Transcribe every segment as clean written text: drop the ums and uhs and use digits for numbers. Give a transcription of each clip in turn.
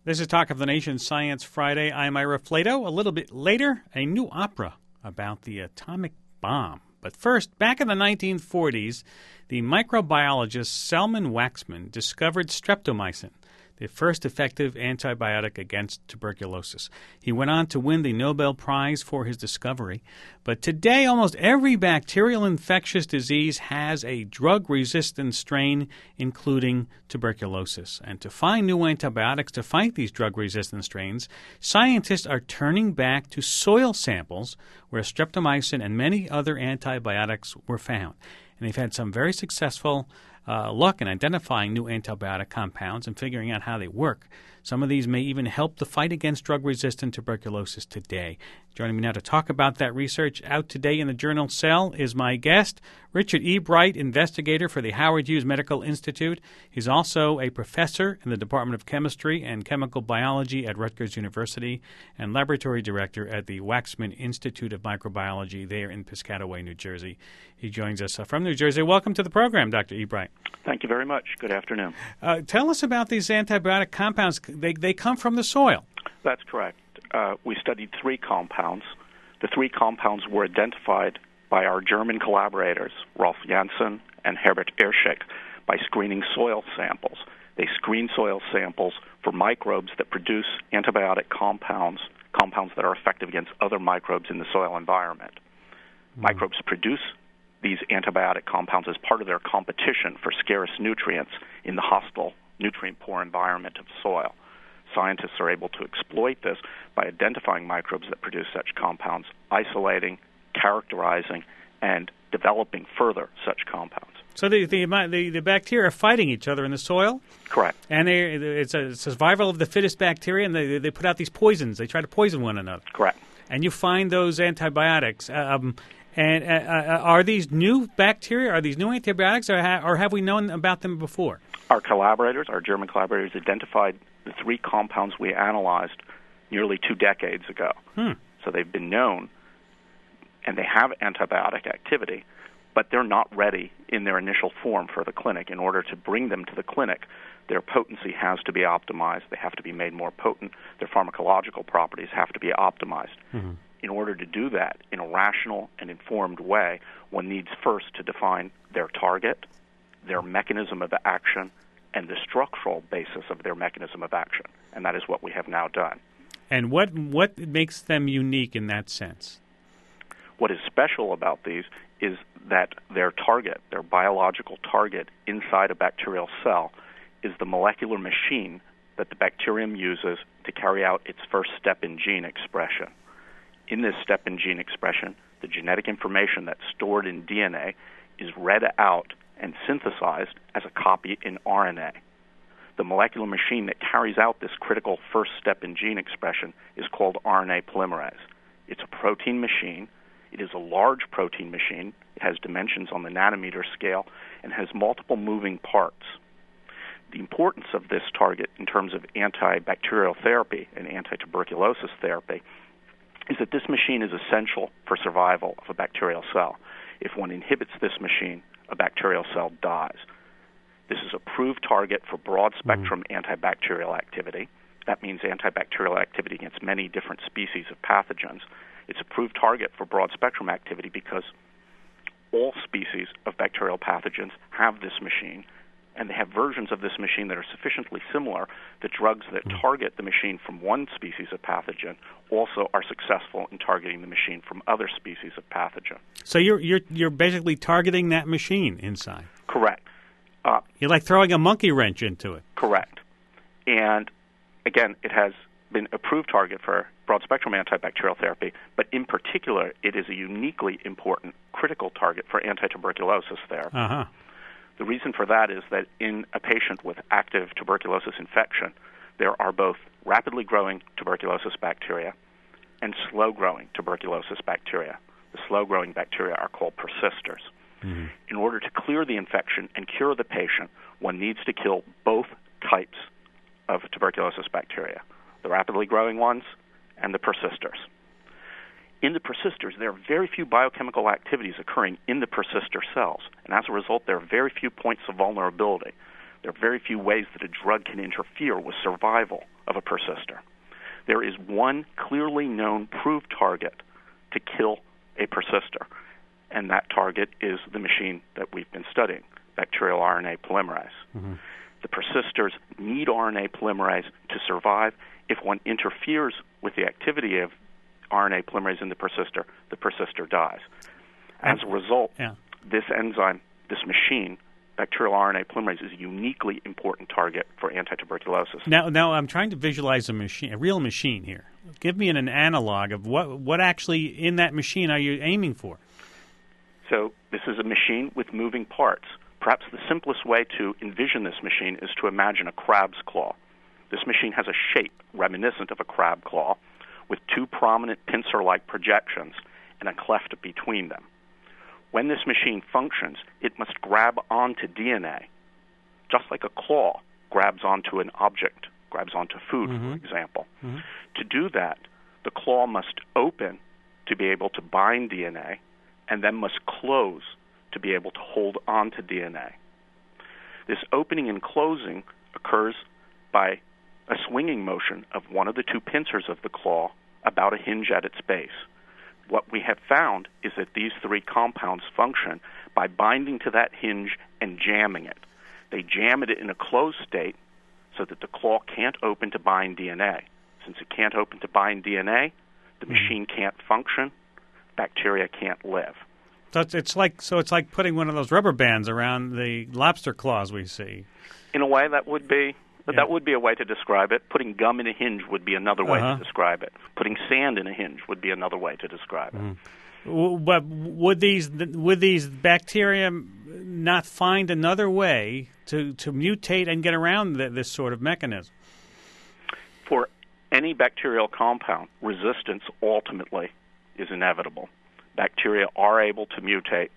This is Talk of the Nation Science Friday. I'm Ira Flato. A little bit later, a new opera about the atomic bomb. But first, back in the 1940s, the microbiologist Selman Waksman discovered streptomycin, the first effective antibiotic against tuberculosis. He went on to win the Nobel Prize for his discovery. But today, almost every bacterial infectious disease has a drug-resistant strain, including tuberculosis. And to find new antibiotics to fight these drug-resistant strains, scientists are turning back to soil samples where streptomycin and many other antibiotics were found. And they've had some very successful luck in identifying new antibiotic compounds and figuring out how they work. Some of these may even help the fight against drug-resistant tuberculosis today. Joining me now to talk about that research out today in the journal Cell is my guest, Richard E. Bright, investigator for the Howard Hughes Medical Institute. He's also a professor in the Department of Chemistry and Chemical Biology at Rutgers University and laboratory director at the Waksman Institute of Microbiology there in Piscataway, New Jersey. He joins us from New Jersey. Welcome to the program, Dr. E. Bright. Thank you very much. Good afternoon. Tell us about these antibiotic compounds. They come from the soil. That's correct. We studied three compounds. The three compounds were identified by our German collaborators, Rolf Janssen and Herbert Irschik, by screening soil samples. They screen soil samples for microbes that produce antibiotic compounds that are effective against other microbes in the soil environment. Microbes produce these antibiotic compounds as part of their competition for scarce nutrients in the hostile, nutrient-poor environment of soil. Scientists are able to exploit this by identifying microbes that produce such compounds, isolating, characterizing, and developing further such compounds. So the bacteria are fighting each other in the soil? Correct. And it's a survival of the fittest bacteria, and they put out these poisons. They try to poison one another. Correct. And you find those antibiotics. Are these new bacteria? Are these new antibiotics, or have we known about them before? Our German collaborators, identified the three compounds we analyzed nearly 2 decades ago. So they've been known, and they have antibiotic activity, but they're not ready in their initial form for the clinic. In order to bring them to the clinic, their potency has to be optimized. They have to be made more potent. Their pharmacological properties have to be optimized. In order to do that in a rational and informed way, one needs first to define their target, their mechanism of action, and the structural basis of their mechanism of action. And that is what we have now done. And what makes them unique in that sense? What is special about these is that their target, their biological target inside a bacterial cell, is the molecular machine that the bacterium uses to carry out its first step in gene expression. In this step in gene expression, the genetic information that's stored in DNA is read out and synthesized as a copy in RNA. The molecular machine that carries out this critical first step in gene expression is called RNA polymerase. It's a protein machine. It is a large protein machine. It has dimensions on the nanometer scale and has multiple moving parts. The importance of this target in terms of antibacterial therapy and anti-tuberculosis therapy is that this machine is essential for survival of a bacterial cell. If one inhibits this machine, a bacterial cell dies. This is a proved target for broad-spectrum antibacterial activity. That means antibacterial activity against many different species of pathogens. It's a proved target for broad-spectrum activity because all species of bacterial pathogens have this machine, and they have versions of this machine that are sufficiently similar that drugs that target the machine from one species of pathogen also are successful in targeting the machine from other species of pathogen. So you're basically targeting that machine inside. Correct. You're like throwing a monkey wrench into it. Correct. And again, it has been a proved target for broad-spectrum antibacterial therapy, but in particular, it is a uniquely important critical target for anti-tuberculosis therapy. The reason for that is that in a patient with active tuberculosis infection, there are both rapidly growing tuberculosis bacteria and slow-growing tuberculosis bacteria. The slow-growing bacteria are called persisters. In order to clear the infection and cure the patient, one needs to kill both types of tuberculosis bacteria, the rapidly growing ones and the persisters. In the persisters, there are very few biochemical activities occurring in the persister cells, and as a result, there are very few points of vulnerability. There are very few ways that a drug can interfere with survival of a persister. There is one clearly known proved target to kill a persister, and that target is the machine that we've been studying, bacterial RNA polymerase. Mm-hmm. The persisters need RNA polymerase to survive. If one interferes with the activity of RNA polymerase in the persister dies. As a result, this enzyme, this machine, bacterial RNA polymerase, is a uniquely important target for antituberculosis. Now I'm trying to visualize a real machine here. Give me an analog of what actually in that machine are you aiming for? So this is a machine with moving parts. Perhaps the simplest way to envision this machine is to imagine a crab's claw. This machine has a shape reminiscent of a crab claw with two prominent pincer-like projections and a cleft between them. When this machine functions, it must grab onto DNA, just like a claw grabs onto an object, grabs onto food, for example. Mm-hmm. To do that, the claw must open to be able to bind DNA and then must close to be able to hold on to DNA. This opening and closing occurs by a swinging motion of one of the two pincers of the claw about a hinge at its base. What we have found is that these three compounds function by binding to that hinge and jamming it. They jam it in a closed state so that the claw can't open to bind DNA. Since it can't open to bind DNA, the machine can't function, bacteria can't live. So it's like putting one of those rubber bands around the lobster claws we see. In a way, that would be a way to describe it. Putting gum in a hinge would be another way to describe it. Putting sand in a hinge would be another way to describe it. But would these bacteria not find another way to mutate and get around this sort of mechanism? For any bacterial compound, resistance ultimately is inevitable. Bacteria are able to mutate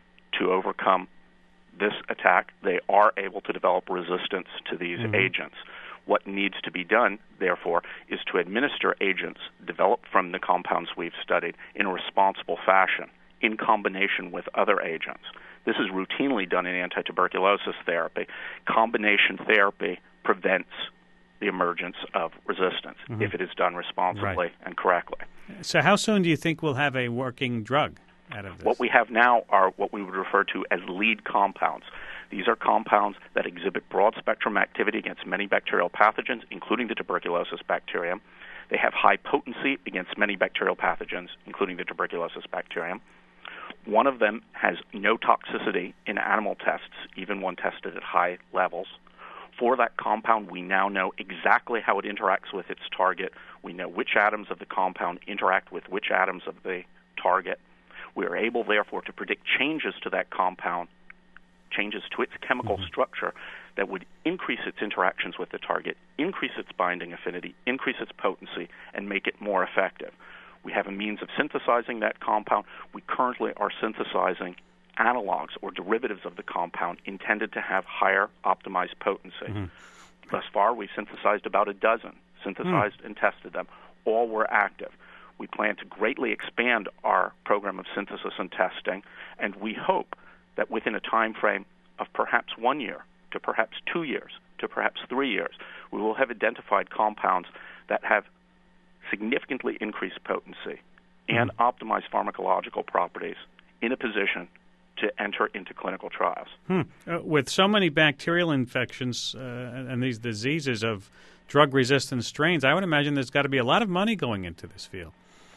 to overcome this attack. They are able to develop resistance to these agents. What needs to be done, therefore, is to administer agents developed from the compounds we've studied in a responsible fashion in combination with other agents. This is routinely done in antituberculosis therapy. Combination therapy prevents the emergence of resistance if it is done responsibly and correctly. So how soon do you think we'll have a working drug out of this? What we have now are what we would refer to as lead compounds. These are compounds that exhibit broad-spectrum activity against many bacterial pathogens, including the tuberculosis bacterium. They have high potency against many bacterial pathogens, including the tuberculosis bacterium. One of them has no toxicity in animal tests, even when tested at high levels. For that compound, we now know exactly how it interacts with its target. We know which atoms of the compound interact with which atoms of the target. We are able, therefore, to predict changes to that compound, changes to its chemical structure that would increase its interactions with the target, increase its binding affinity, increase its potency, and make it more effective. We have a means of synthesizing that compound. We currently are synthesizing analogs or derivatives of the compound intended to have higher optimized potency. Thus far, we've synthesized about a dozen, synthesized and tested them. All were active. We plan to greatly expand our program of synthesis and testing, and we hope that within a time frame of perhaps 1 year to perhaps 2 years to perhaps 3 years, we will have identified compounds that have significantly increased potency and optimized pharmacological properties in a position to enter into clinical trials. With so many bacterial infections and these diseases of drug-resistant strains, I would imagine there's got to be a lot of money going into this field.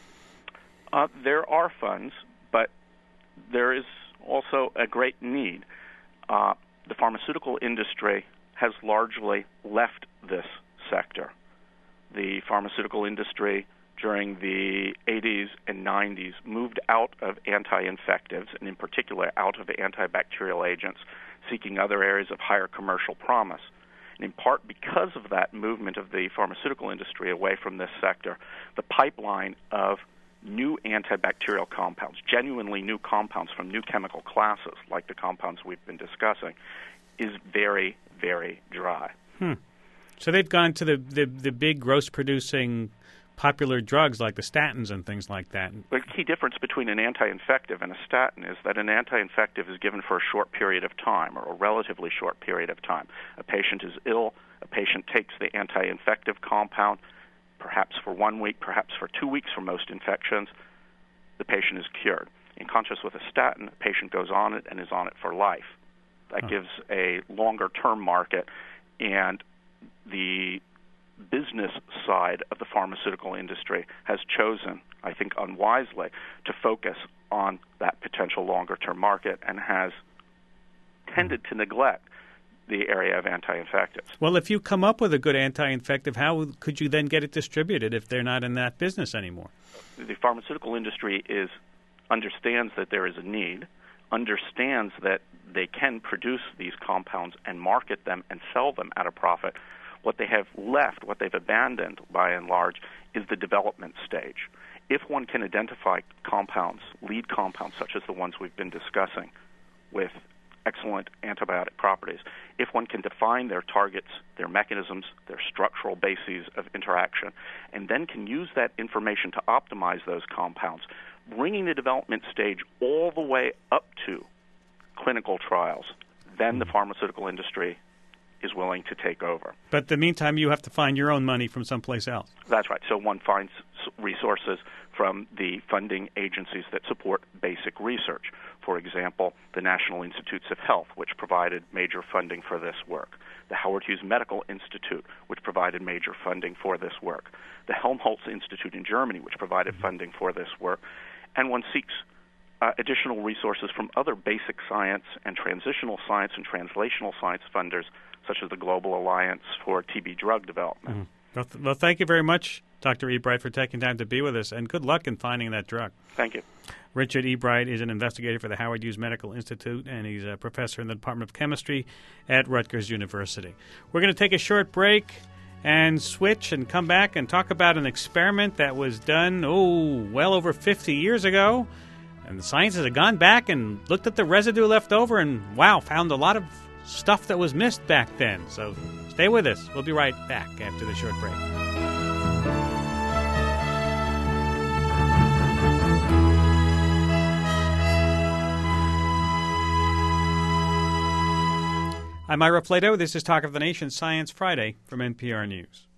There are funds, but there is also a great need. The pharmaceutical industry has largely left this sector. The pharmaceutical industry during the 80s and 90s moved out of anti-infectives, and in particular out of antibacterial agents, seeking other areas of higher commercial promise. And in part because of that movement of the pharmaceutical industry away from this sector, the pipeline of new antibacterial compounds, genuinely new compounds from new chemical classes, like the compounds we've been discussing, is very, very dry. So they've gone to the big gross-producing popular drugs like the statins and things like that. The key difference between an anti-infective and a statin is that an anti-infective is given for a short period of time, or a relatively short period of time. A patient is ill, A patient takes the anti-infective compound, perhaps for 1 week, perhaps for 2 weeks for most infections. The patient is cured. In contrast with a statin, a patient goes on it and is on it for life. That gives a longer-term market, and the business side of the pharmaceutical industry has chosen, I think unwisely, to focus on that potential longer-term market and has tended to neglect the area of anti-infectives. Well, if you come up with a good anti-infective, how could you then get it distributed if they're not in that business anymore? The pharmaceutical industry understands that there is a need, understands that they can produce these compounds and market them and sell them at a profit. What they have left, what they've abandoned by and large, is the development stage. If one can identify compounds, lead compounds such as the ones we've been discussing with excellent antibiotic properties, if one can define their targets, their mechanisms, their structural bases of interaction, and then can use that information to optimize those compounds, bringing the development stage all the way up to clinical trials, then the pharmaceutical industry is willing to take over. But in the meantime, you have to find your own money from someplace else. That's right. So one finds resources from the funding agencies that support basic research. For example, the National Institutes of Health, which provided major funding for this work. The Howard Hughes Medical Institute, which provided major funding for this work. The Helmholtz Institute in Germany, which provided funding for this work. And one seeks additional resources from other basic science and transitional science and translational science funders, such as the Global Alliance for TB Drug Development. Well, thank you very much, Dr. Ebright, for taking time to be with us, and good luck in finding that drug. Thank you. Richard Ebright is an investigator for the Howard Hughes Medical Institute, and he's a professor in the Department of Chemistry at Rutgers University. We're going to take a short break and switch and come back and talk about an experiment that was done, well over 50 years ago. And the scientists have gone back and looked at the residue left over and, found a lot of stuff that was missed back then. So stay with us. We'll be right back after the short break. I'm Ira Flato. This is Talk of the Nation Science Friday from NPR News.